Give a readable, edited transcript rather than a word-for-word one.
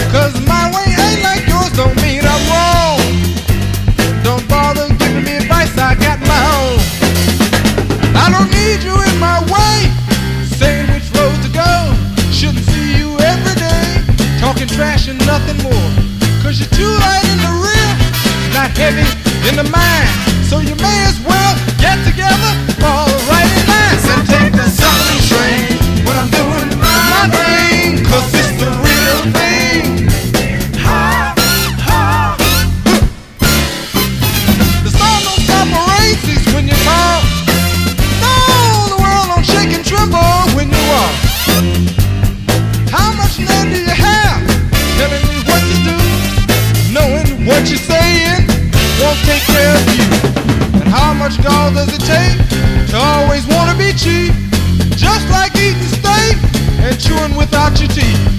'cause my way ain't like yours don't mean I'm wrong. Don't bother giving me advice, I got my own. I don't need you in my way, saying which road to go. Shouldn't see you every day, talking trash and nothing more. 'Cause you're too light in the rear, not heavy in the mind. So you may as well get together, fall right in line. And take the southern train when I'm doing my thing, 'cause it's the real thing. Ha, ha. The sun don't stop or races when you fall. No, the world don't shake and tremble when you walk. How much land do you have? Telling me what to do, knowing what you're saying won't take care of you. And how much gall does it take to always want to be cheap? Just like eating steak and chewing without your teeth.